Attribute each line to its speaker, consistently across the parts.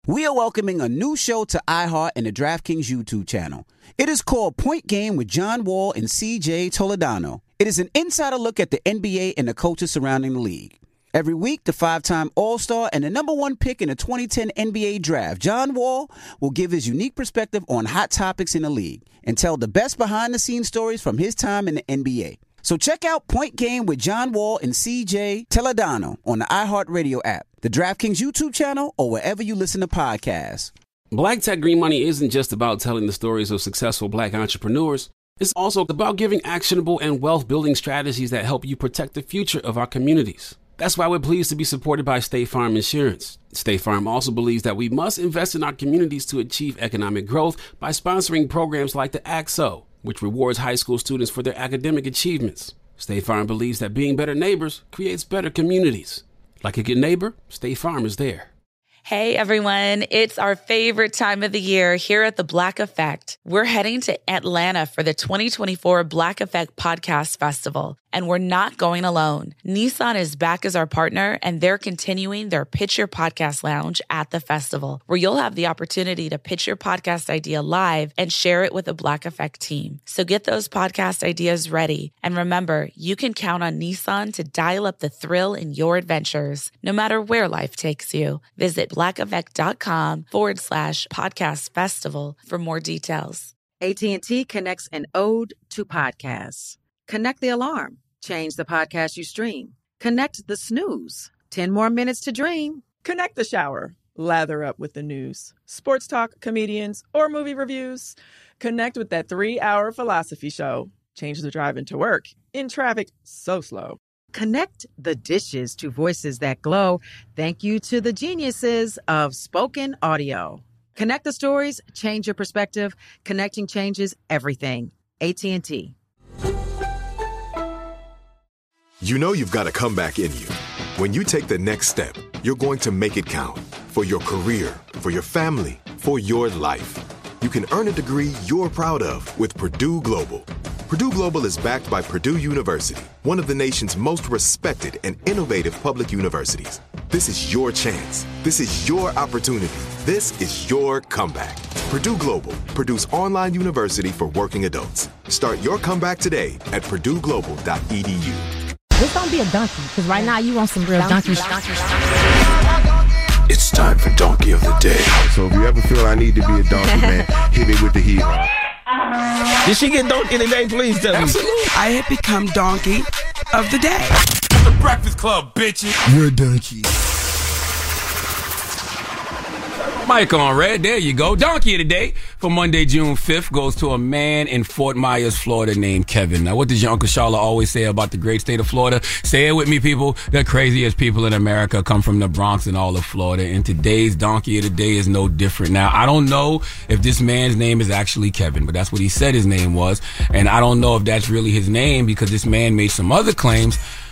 Speaker 1: We are welcoming a new show to iHeart and the DraftKings YouTube channel. It is called Point Game with John Wall and CJ Toledano. It is an insider look at the NBA and the coaches surrounding the league. Every week, the 5-time All-Star and the number one pick in the 2010 NBA Draft, John Wall, will give his unique perspective on hot topics in the league and tell the best behind-the-scenes stories from his time in the NBA. So check out Point Game with John Wall and CJ Toledano on the iHeartRadio app, the DraftKings YouTube channel, or wherever you listen to podcasts.
Speaker 2: Black Tech Green Money isn't just about telling the stories of successful Black entrepreneurs. It's also about giving actionable and wealth-building strategies that help you protect the future of our communities. That's why we're pleased to be supported by State Farm Insurance. State Farm also believes that we must invest in our communities to achieve economic growth by sponsoring programs like the ACT-SO, which rewards high school students for their academic achievements. State Farm believes that being better neighbors creates better communities. Like a good neighbor, State Farm is there.
Speaker 3: Hey everyone, it's our favorite time of the year here at The Black Effect. We're heading to Atlanta for the 2024 Black Effect Podcast Festival, and we're not going alone. Nissan is back as our partner, and they're continuing their Pitch Your Podcast Lounge at the festival, where you'll have the opportunity to pitch your podcast idea live and share it with the Black Effect team. So get those podcast ideas ready. And remember, you can count on Nissan to dial up the thrill in your adventures, no matter where life takes you. Visit blackeffect.com/podcast festival for more details.
Speaker 4: AT&T connects an ode to podcasts. Connect the alarm. Change the podcast you stream. Connect the snooze. 10 more minutes to dream.
Speaker 5: Connect the shower. Lather up with the news. Sports talk, comedians, or movie reviews. Connect with that 3-hour philosophy show. Change the drive into work. In traffic so slow.
Speaker 4: Connect the dishes to voices that glow. Thank you to the geniuses of spoken audio. Connect the stories. Change your perspective. Connecting changes everything. AT&T.
Speaker 6: You know you've got a comeback in you. When you take the next step, you're going to make it count. For your career, for your family, for your life. You can earn a degree you're proud of with Purdue Global. Purdue Global is backed by Purdue University, one of the nation's most respected and innovative public universities. This is your chance. This is your opportunity. This is your comeback. Purdue Global, Purdue's online university for working adults. Start your comeback today at purdueglobal.edu.
Speaker 7: Just don't be a donkey, because right now you want some real donkey shit.
Speaker 8: It's time for Donkey of the Day.
Speaker 9: So if you ever feel I need to be a donkey, man, hit me with the heel.
Speaker 10: Did she get donkey today? Please tell me.
Speaker 11: Absolutely. I have become Donkey of the Day.
Speaker 8: The Breakfast Club, bitches.
Speaker 10: We're donkeys.
Speaker 2: Mic on red. There you go. Donkey of the Day for Monday, June 5th goes to a man in Fort Myers, Florida named Kevin. Now, what does your Uncle Charlotte always say about the great state of Florida? Say it with me, people. The craziest people in America come from the Bronx and all of Florida. And today's Donkey of the Day is no different. Now, I don't know if this man's name is actually Kevin, but that's what he said his name was. And I don't know if that's really his name because this man made some other claims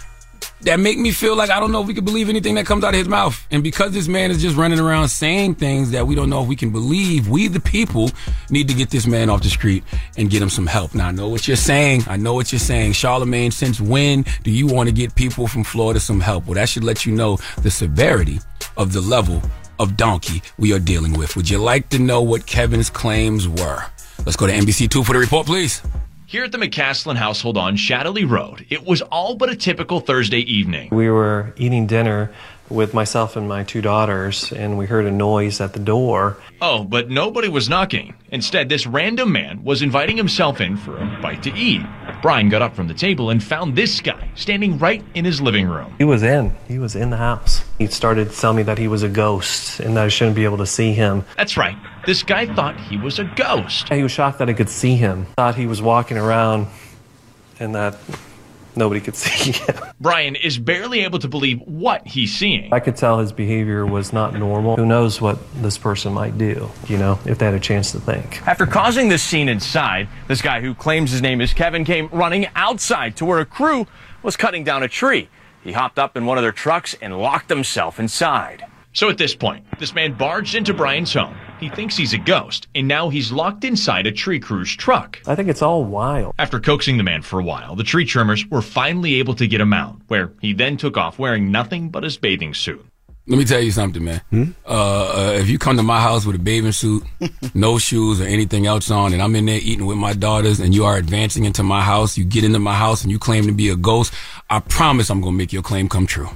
Speaker 2: that make me feel like I don't know if we can believe anything that comes out of his mouth. And because this man is just running around saying things that we don't know if we can believe, we the people need to get this man off the street and get him some help. Now, I know what you're saying. Charlamagne, since when do you want to get people from Florida some help? Well, that should let you know the severity of the level of donkey we are dealing with. Would you like to know what Kevin's claims were? Let's go to NBC2 for the report, please.
Speaker 12: Here at the McCaslin household on Shadley Road, it was all but a typical Thursday evening.
Speaker 13: We were eating dinner with myself and my 2 daughters, and we heard a noise at the door.
Speaker 12: Oh, but nobody was knocking. Instead, this random man was inviting himself in for a bite to eat. Brian got up from the table and found this guy standing right in his living room.
Speaker 13: He was in the house. He started telling me that he was a ghost and that I shouldn't be able to see him.
Speaker 12: That's right. This guy thought he was a ghost.
Speaker 13: He was shocked that I could see him. Thought he was walking around and that nobody could see him.
Speaker 12: Brian is barely able to believe what he's seeing.
Speaker 13: I could tell his behavior was not normal. Who knows what this person might do, if they had a chance to think.
Speaker 12: After causing this scene inside, this guy who claims his name is Kevin came running outside to where a crew was cutting down a tree. He hopped up in one of their trucks and locked himself inside. So at this point, this man barged into Brian's home. He thinks he's a ghost, and now he's locked inside a tree crew's truck.
Speaker 13: I think it's all wild.
Speaker 12: After coaxing the man for a while, the tree trimmers were finally able to get him out, where he then took off wearing nothing but his bathing suit.
Speaker 2: Let me tell you something, man. If you come to my house with a bathing suit, no shoes or anything else on, and I'm in there eating with my daughters, and you are advancing into my house, you get into my house and you claim to be a ghost, I promise I'm going to make your claim come true.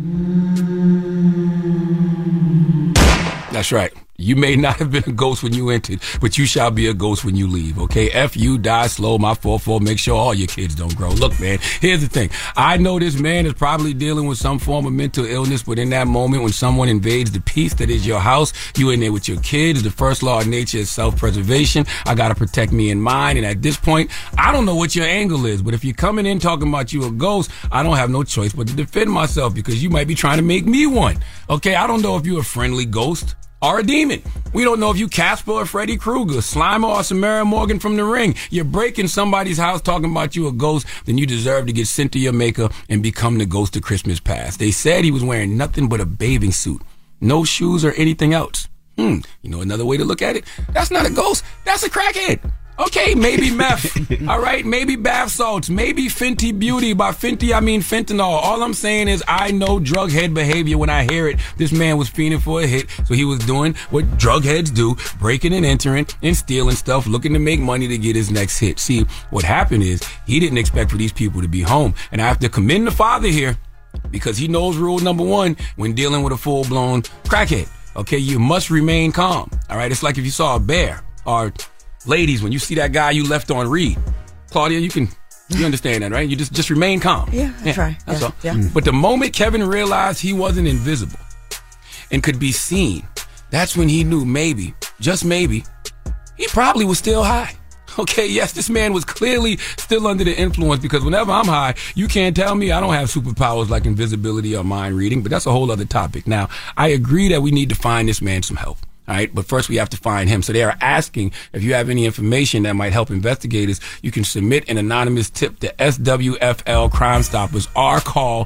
Speaker 2: That's right. You may not have been a ghost when you entered, but you shall be a ghost when you leave, okay? F you, die slow, my 4-4, make sure all your kids don't grow. Look, man, here's the thing. I know this man is probably dealing with some form of mental illness, but in that moment when someone invades the peace that is your house, you in there with your kids, the first law of nature is self-preservation. I gotta protect me and mine, and at this point, I don't know what your angle is, but if you're coming in talking about you a ghost, I don't have no choice but to defend myself because you might be trying to make me one, okay? I don't know if you're a friendly ghost or a demon. We don't know if you Casper or Freddy Krueger, Slimer or Samara Morgan from The Ring. You're breaking somebody's house talking about you a ghost, then you deserve to get sent to your maker and become the ghost of Christmas past. They said he was wearing nothing but a bathing suit. No shoes or anything else. You know another way to look at it? That's not a ghost. That's a crackhead. Okay, maybe meth. All right, maybe bath salts. Maybe Fenty Beauty. By Fenty, I mean fentanyl. All I'm saying is I know drug head behavior when I hear it. This man was fiending for a hit, so he was doing what drug heads do, breaking and entering and stealing stuff, looking to make money to get his next hit. See, what happened is he didn't expect for these people to be home. And I have to commend the father here because he knows rule number one when dealing with a full-blown crackhead. Okay, you must remain calm. All right, it's like if you saw a bear or... Ladies, when you see that guy you left on read, Claudia, you understand that, right? You just remain calm.
Speaker 14: Yeah, I try.
Speaker 2: That's all.
Speaker 14: Yeah.
Speaker 2: But the moment Kevin realized he wasn't invisible and could be seen, that's when he knew maybe, just maybe, he probably was still high. Okay, yes, this man was clearly still under the influence because whenever I'm high, you can't tell me I don't have superpowers like invisibility or mind reading, but that's a whole other topic. Now, I agree that we need to find this man some help. All right, but first we have to find him. So they are asking if you have any information that might help investigators, you can submit an anonymous tip to SWFL Crime Stoppers or call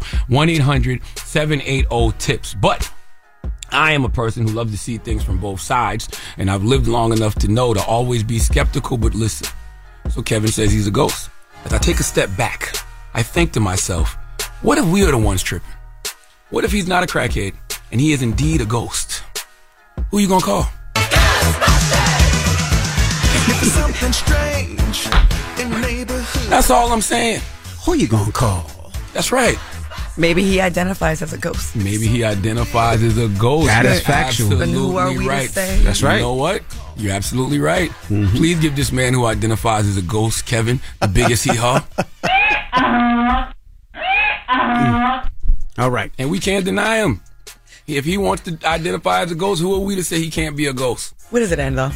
Speaker 2: 1-800-780-TIPS. But I am a person who loves to see things from both sides, and I've lived long enough to know to always be skeptical but listen. So Kevin says he's a ghost. As I take a step back, I think to myself, what if we are the ones tripping? What if he's not a crackhead and he is indeed a ghost? Who you gonna call?
Speaker 8: Something strange in neighborhood.
Speaker 2: That's all I'm saying.
Speaker 1: Who you gonna call?
Speaker 2: That's right.
Speaker 14: Maybe he identifies as a ghost.
Speaker 2: Maybe he identifies as a ghost.
Speaker 1: That is factual.
Speaker 14: But who are we
Speaker 2: right.
Speaker 14: to say?
Speaker 1: That's right.
Speaker 2: You know what? You're absolutely right. Mm-hmm. Please give this man who identifies as a ghost, Kevin, the biggest hee-haw.
Speaker 1: All right.
Speaker 2: And we can't deny him. If he wants to identify as a ghost, who are we to say he can't be a ghost?
Speaker 14: Where does it end, though?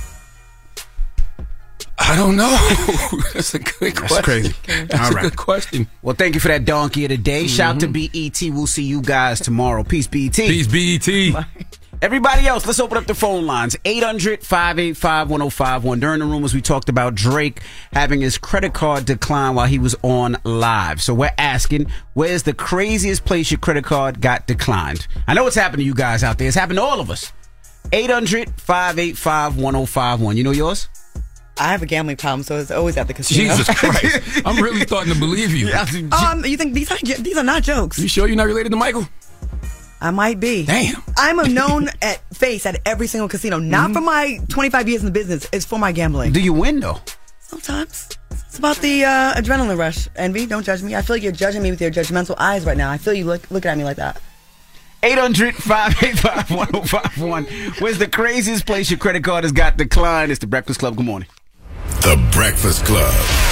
Speaker 2: I don't know. That's a good question.
Speaker 1: That's crazy.
Speaker 2: That's a good question.
Speaker 1: Well, thank you for that donkey of the day. Shout to BET. We'll see you guys tomorrow. Peace, BET.
Speaker 2: Peace, BET.
Speaker 14: Bye.
Speaker 1: Everybody else, let's open up the phone lines. 800-585-1051. During the rumors, we talked about Drake having his credit card decline while he was on live. So we're asking, where's the craziest place your credit card got declined? I know it's happened to you guys out there. It's happened to all of us. 800-585-1051. You know yours?
Speaker 14: I have a gambling problem, so it's always at the casino.
Speaker 2: Jesus Christ. I'm really starting to believe you.
Speaker 14: You think these are not jokes?
Speaker 2: You sure you're not related to Michael?
Speaker 14: I might be.
Speaker 2: Damn.
Speaker 14: I'm a known face at every single casino. Not for my 25 years in the business. It's for my gambling.
Speaker 1: Do you win, though?
Speaker 14: Sometimes. It's about the adrenaline rush. Envy, don't judge me. I feel like you're judging me with your judgmental eyes right now. I feel you looking at me like that.
Speaker 1: 800-585-1051. Where's the craziest place your credit card has got declined? It's The Breakfast Club. Good morning.
Speaker 8: The Breakfast Club.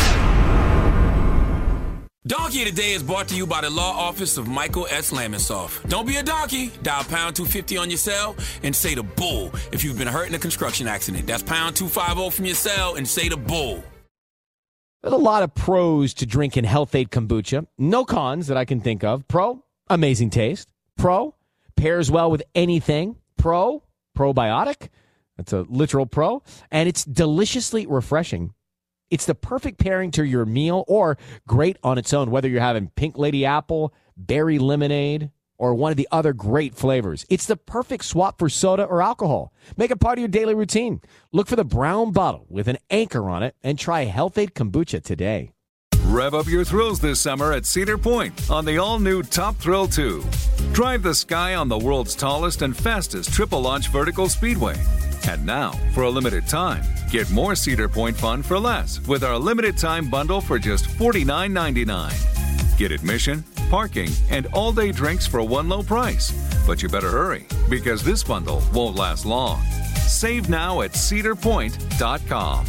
Speaker 2: Donkey Today is brought to you by the law office of Michael S. Lamonsoff. Don't be a donkey. Dial pound 250 on your cell and say the bull if you've been hurt in a construction accident. That's pound 250 from your cell and say the bull.
Speaker 15: There's a lot of pros to drinking Health-Ade kombucha. No cons that I can think of. Pro, amazing taste. Pro, pairs well with anything. Pro, probiotic. That's a literal pro. And it's deliciously refreshing. It's the perfect pairing to your meal or great on its own, whether you're having pink lady apple, berry lemonade, or one of the other great flavors. It's the perfect swap for soda or alcohol. Make it part of your daily routine. Look for the brown bottle with an anchor on it and try Health-Ade kombucha today.
Speaker 16: Rev up your thrills this summer at Cedar Point on the all-new Top Thrill 2. Drive the sky on the world's tallest and fastest triple-launch vertical speedway. And now, for a limited time, get more Cedar Point fun for less with our limited-time bundle for just $49.99. Get admission, parking, and all-day drinks for one low price. But you better hurry, because this bundle won't last long. Save now at cedarpoint.com.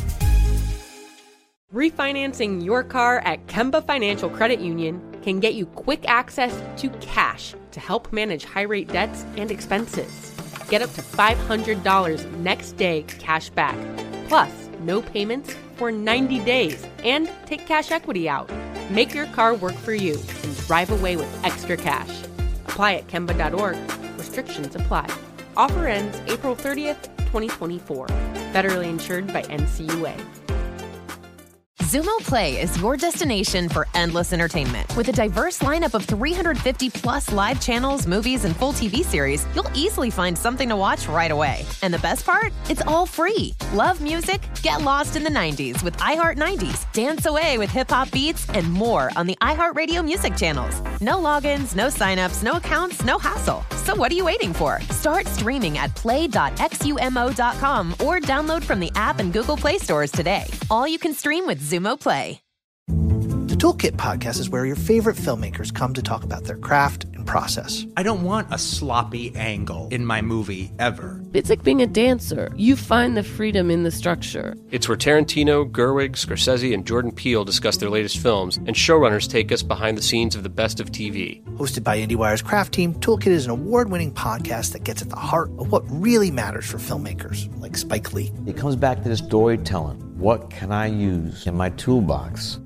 Speaker 17: Refinancing your car at Kemba Financial Credit Union can get you quick access to cash to help manage high-rate debts and expenses. Get up to $500 next day cash back, plus no payments for 90 days, and take cash equity out. Make your car work for you and drive away with extra cash. Apply at Kemba.org. Restrictions apply. Offer ends April 30th, 2024. Federally insured by NCUA.
Speaker 18: Xumo Play is your destination for endless entertainment. With a diverse lineup of 350-plus live channels, movies, and full TV series, you'll easily find something to watch right away. And the best part? It's all free. Love music? Get lost in the 90s with iHeart 90s, dance away with hip-hop beats, and more on the iHeartRadio music channels. No logins, no signups, no accounts, no hassle. So what are you waiting for? Start streaming at play.xumo.com or download from the app and Google Play stores today. All you can stream with Xumo Play.
Speaker 19: The Toolkit podcast is where your favorite filmmakers come to talk about their craft and process.
Speaker 20: I don't want a sloppy angle in my movie ever.
Speaker 21: It's like being a dancer. You find the freedom in the structure.
Speaker 22: It's where Tarantino, Gerwig, Scorsese, and Jordan Peele discuss their latest films, and showrunners take us behind the scenes of the best of TV.
Speaker 19: Hosted by IndieWire's craft team, Toolkit is an award-winning podcast that gets at the heart of what really matters for filmmakers, like Spike Lee.
Speaker 23: It comes back to the storytelling. What can I use in my toolbox